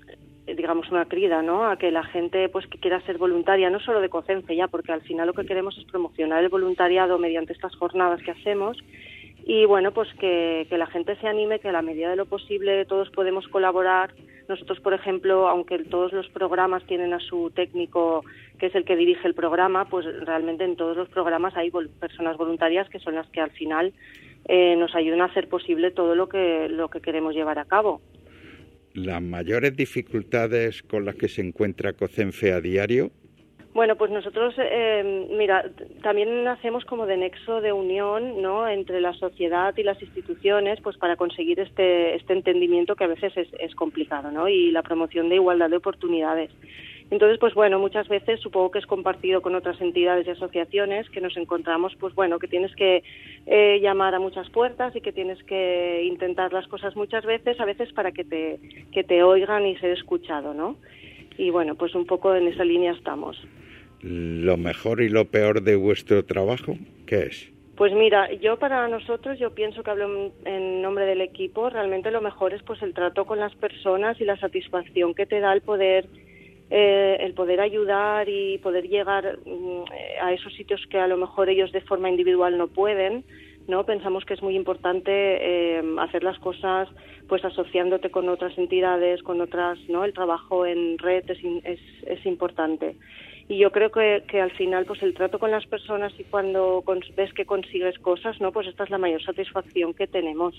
H: digamos, una crida, ¿no?, a que la gente pues que quiera ser voluntaria, no solo de COCENFE ya, porque al final lo que queremos es promocionar el voluntariado mediante estas jornadas que hacemos. Y bueno, pues que, que la gente se anime, que a la medida de lo posible todos podemos colaborar. Nosotros, por ejemplo, aunque todos los programas tienen a su técnico, que es el que dirige el programa, pues realmente en todos los programas hay vol- personas voluntarias que son las que al final eh, nos ayudan a hacer posible todo lo que, lo que queremos llevar a cabo.
C: ¿Las mayores dificultades con las que se encuentra COCENFE a diario?
H: Bueno, pues nosotros, eh, mira, también hacemos como de nexo de unión, ¿no?, entre la sociedad y las instituciones, pues para conseguir este este entendimiento que a veces es, es complicado, ¿no?, y la promoción de igualdad de oportunidades. Entonces, pues bueno, muchas veces supongo que es compartido con otras entidades y asociaciones que nos encontramos, pues bueno, que tienes que eh, llamar a muchas puertas y que tienes que intentar las cosas muchas veces, a veces para que te que te oigan y ser escuchado, ¿no? Y bueno, pues un poco en esa línea estamos.
C: ¿Lo mejor y lo peor de vuestro trabajo qué es?
H: Pues mira, yo para nosotros, yo pienso que hablo en nombre del equipo, realmente lo mejor es pues el trato con las personas y la satisfacción que te da el poder eh, el poder ayudar y poder llegar mm, a esos sitios que a lo mejor ellos de forma individual no pueden, ¿no? Pensamos que es muy importante eh, hacer las cosas pues asociándote con otras entidades, con otras, ¿no? El trabajo en red es, es, es importante. Y yo creo que, que al final pues el trato con las personas y cuando cons- ves que consigues cosas, ¿no?, pues esta es la mayor satisfacción que tenemos.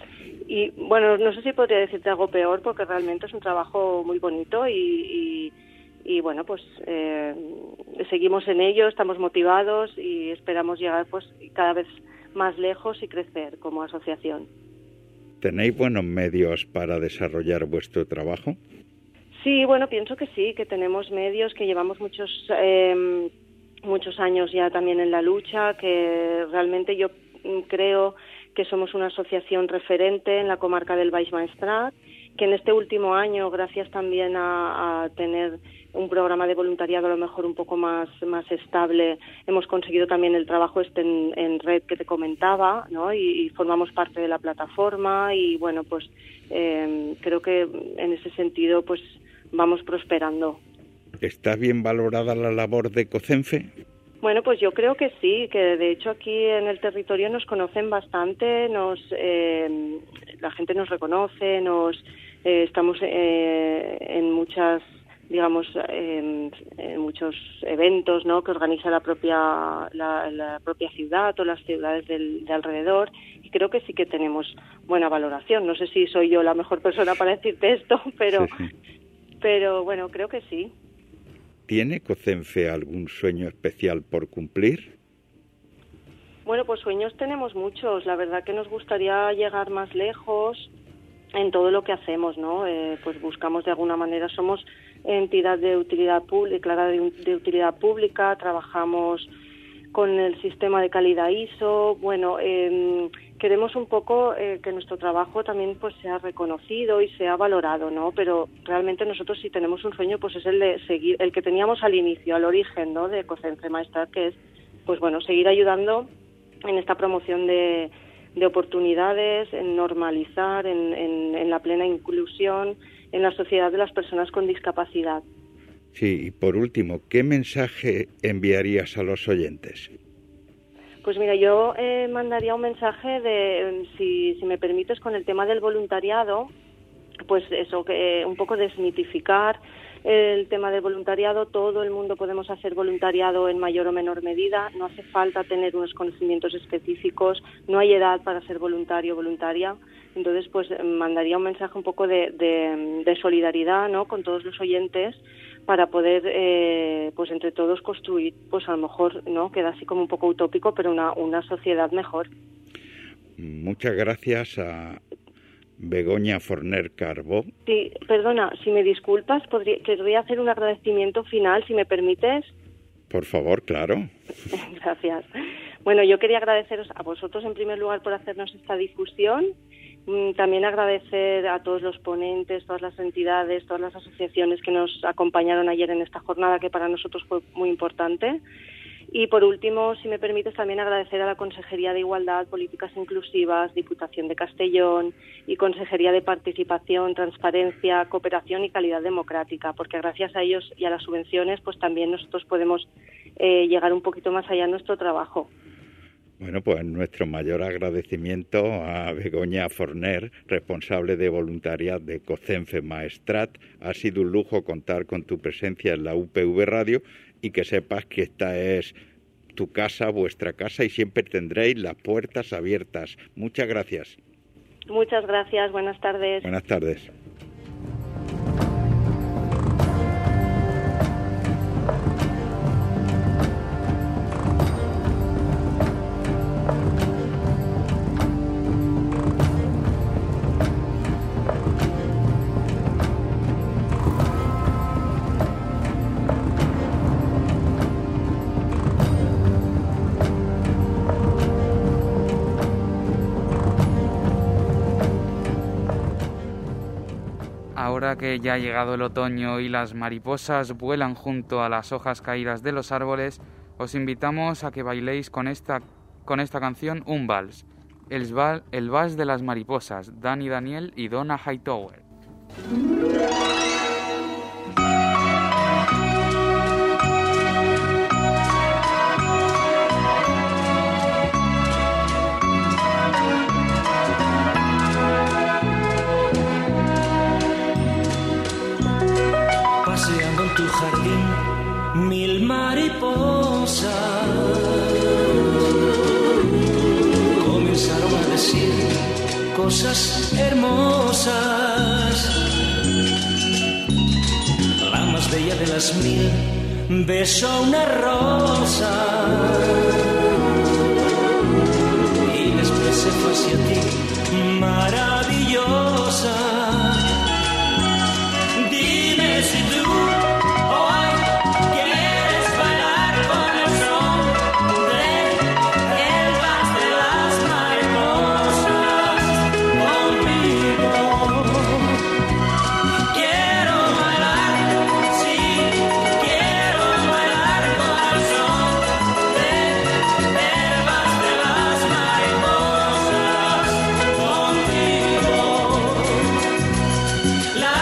H: Y bueno, no sé si podría decirte algo peor porque realmente es un trabajo muy bonito y, y, y bueno, pues eh, seguimos en ello, estamos motivados y esperamos llegar pues cada vez más lejos y crecer como asociación.
C: ¿Tenéis buenos medios para desarrollar vuestro trabajo?
H: Sí, bueno, pienso que sí, que tenemos medios, que llevamos muchos eh, muchos años ya también en la lucha, que realmente yo creo que somos una asociación referente en la comarca del Baix Maestrat, que en este último año, gracias también a, a tener un programa de voluntariado a lo mejor un poco más, más estable, hemos conseguido también el trabajo este en, en red que te comentaba, ¿no? Y, y formamos parte de la plataforma y bueno, pues eh, creo que en ese sentido pues vamos prosperando.
C: ¿Está bien valorada la labor de COCENFE?
H: Bueno, pues yo creo que sí, que de hecho aquí en el territorio nos conocen bastante, nos eh, la gente nos reconoce, nos eh, estamos eh, en muchas, digamos, eh, en muchos eventos, ¿no?, que organiza la propia la, la propia ciudad o las ciudades del, de alrededor, y creo que sí que tenemos buena valoración. No sé si soy yo la mejor persona para decirte esto, pero sí, sí. pero bueno, creo que sí.
C: ¿Tiene COCENFE algún sueño especial por cumplir?
H: Bueno, pues sueños tenemos muchos. La verdad que nos gustaría llegar más lejos en todo lo que hacemos, ¿no? Eh, pues buscamos de alguna manera, somos entidad de utilidad pública, de, de utilidad pública, trabajamos con el sistema de calidad I S O. Bueno, eh, queremos un poco eh, que nuestro trabajo también pues sea reconocido y sea valorado, ¿no? Pero realmente nosotros sí tenemos un sueño, pues es el de seguir, el que teníamos al inicio, al origen, ¿no?, de COCENFE Maestrat, que es, pues bueno, seguir ayudando en esta promoción de, de oportunidades, en normalizar, en, en, en la plena inclusión en la sociedad de las personas con discapacidad.
C: Sí, y por último, ¿qué mensaje enviarías a los oyentes?
H: Pues mira, yo eh, mandaría un mensaje de, si, si me permites, con el tema del voluntariado, pues eso, que un poco desmitificar el tema del voluntariado. Todo el mundo podemos hacer voluntariado en mayor o menor medida, no hace falta tener unos conocimientos específicos, no hay edad para ser voluntario o voluntaria. Entonces, pues mandaría un mensaje un poco de, de, de solidaridad, ¿no?, con todos los oyentes, para poder, eh, pues entre todos construir, pues a lo mejor, ¿no?, queda así como un poco utópico, pero una, una sociedad mejor.
C: Muchas gracias a Begoña Forner Carbó.
H: Sí, perdona, si me disculpas, podría, querría hacer un agradecimiento final, si me permites.
C: Por favor, claro.
H: Gracias. Bueno, yo quería agradeceros a vosotros en primer lugar por hacernos esta difusión. También agradecer a todos los ponentes, todas las entidades, todas las asociaciones que nos acompañaron ayer en esta jornada, que para nosotros fue muy importante. Y por último, si me permites, también agradecer a la Consejería de Igualdad, Políticas Inclusivas, Diputación de Castellón y Consejería de Participación, Transparencia, Cooperación y Calidad Democrática, porque gracias a ellos y a las subvenciones, pues también nosotros podemos eh, llegar un poquito más allá en nuestro trabajo.
C: Bueno, pues nuestro mayor agradecimiento a Begoña Forner, responsable de voluntariado de COCENFE Maestrat. Ha sido un lujo contar con tu presencia en la U P V Radio y que sepas que esta es tu casa, vuestra casa, y siempre tendréis las puertas abiertas. Muchas gracias.
H: Muchas gracias. Buenas tardes.
C: Buenas tardes.
D: Ahora que ya ha llegado el otoño y las mariposas vuelan junto a las hojas caídas de los árboles, os invitamos a que bailéis con esta, con esta canción un vals. El, val, el vals de las mariposas, Dani Daniel y Donna Hightower.
G: Paseando en tu jardín, mil mariposas comenzaron a decir cosas hermosas. La más bella de las mil besó una rosa y después se fue hacia ti, maravillosa. Si tú hoy quieres bailar con el son del vals de las mariposas conmigo, quiero bailar, sí, quiero bailar con el son del vals de las mariposas conmigo. La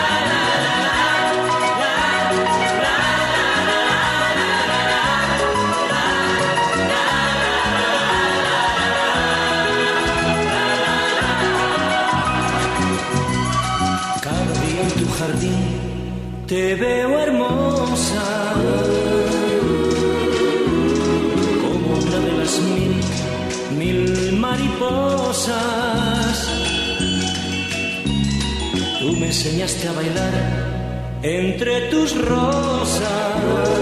G: jardín te veo hermosa como una de las mil, mil mariposas. Tú me enseñaste a bailar entre tus rosas.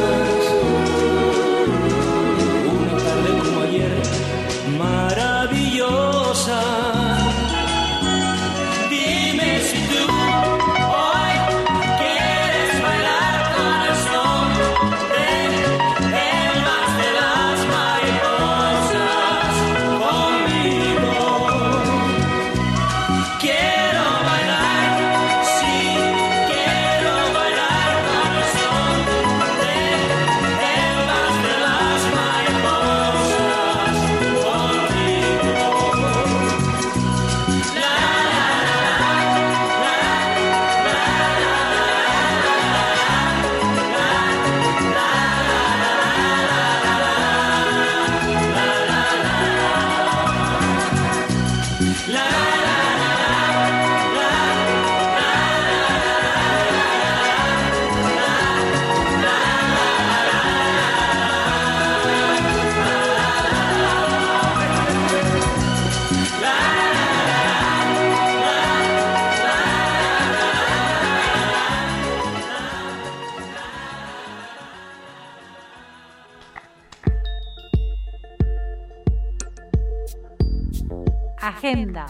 G: Una tarde como ayer, maravillosa. Dime si tú
A: Agenda.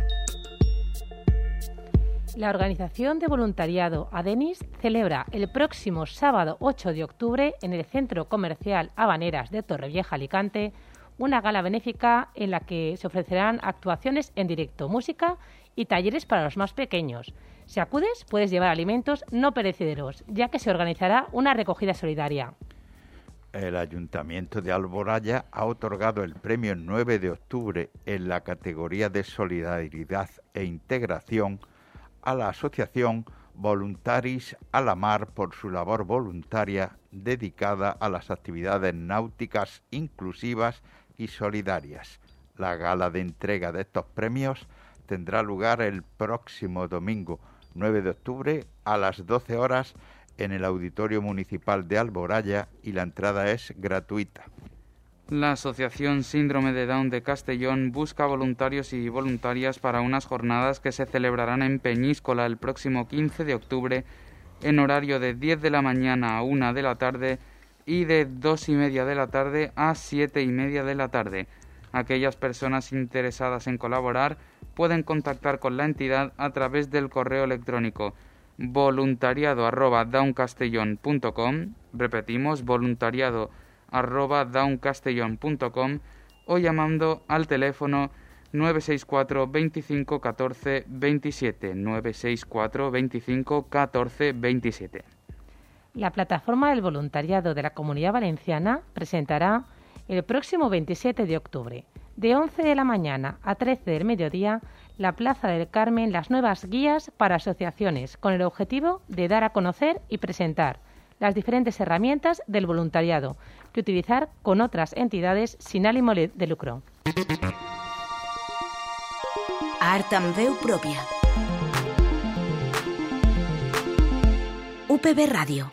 B: La organización de voluntariado Adenis celebra el próximo sábado ocho de octubre en el Centro Comercial Habaneras de Torrevieja, Alicante, una gala benéfica en la que se ofrecerán actuaciones en directo, música y talleres para los más pequeños. Si acudes, puedes llevar alimentos no perecederos, ya que se organizará una recogida solidaria.
C: El Ayuntamiento de Alboraya ha otorgado el premio nueve de octubre en la categoría de Solidaridad e Integración a la asociación Voluntaris a la Mar por su labor voluntaria dedicada a las actividades náuticas inclusivas y solidarias. La gala de entrega de estos premios tendrá lugar el próximo domingo nueve de octubre a las doce horas en el Auditorio Municipal de Alboraya y la entrada es gratuita.
D: La Asociación Síndrome de Down de Castellón busca voluntarios y voluntarias para unas jornadas que se celebrarán en Peñíscola el próximo quince de octubre en horario de diez de la mañana a una de la tarde y de dos y media de la tarde a siete y media de la tarde. Aquellas personas interesadas en colaborar pueden contactar con la entidad a través del correo electrónico voluntariado arroba downcastellón punto com, repetimos, voluntariado arroba downcastellón punto com, o llamando al teléfono nueve seis cuatro veinticinco catorce veintisiete, nueve seis cuatro veinticinco catorce veintisiete.
B: La plataforma del voluntariado de la Comunidad Valenciana presentará el próximo veintisiete de octubre, de once de la mañana a trece del mediodía, la Plaza del Carmen, las nuevas guías para asociaciones, con el objetivo de dar a conocer y presentar las diferentes herramientas del voluntariado que utilizar con otras entidades sin ánimo de lucro.
I: Art amb veu pròpia. U P B Radio.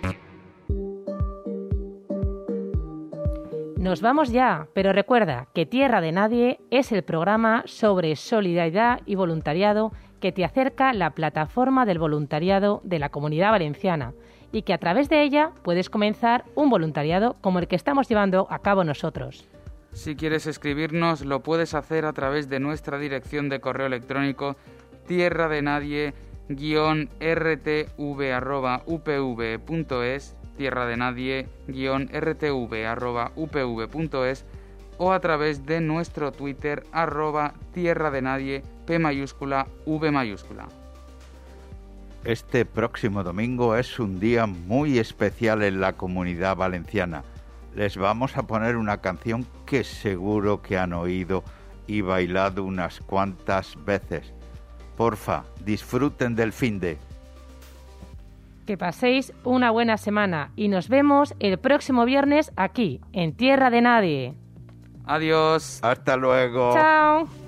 B: Nos vamos ya, pero recuerda que Tierra de Nadie es el programa sobre solidaridad y voluntariado que te acerca la plataforma del voluntariado de la Comunidad Valenciana y que a través de ella puedes comenzar un voluntariado como el que estamos llevando a cabo nosotros.
D: Si quieres escribirnos, lo puedes hacer a través de nuestra dirección de correo electrónico tierra de nadie guión r t v arroba u p v punto es, tierra de nadie guión r t v arroba u p v punto es, o a través de nuestro Twitter arroba tierra de nadie p mayúscula v mayúscula.
C: Este próximo domingo es un día muy especial en la Comunidad Valenciana. Les vamos a poner una canción que seguro que han oído y bailado unas cuantas veces. Porfa, disfruten del finde.
B: Que paséis una buena semana y nos vemos el próximo viernes aquí, en Tierra de Nadie.
D: Adiós.
C: Hasta luego.
B: Chao.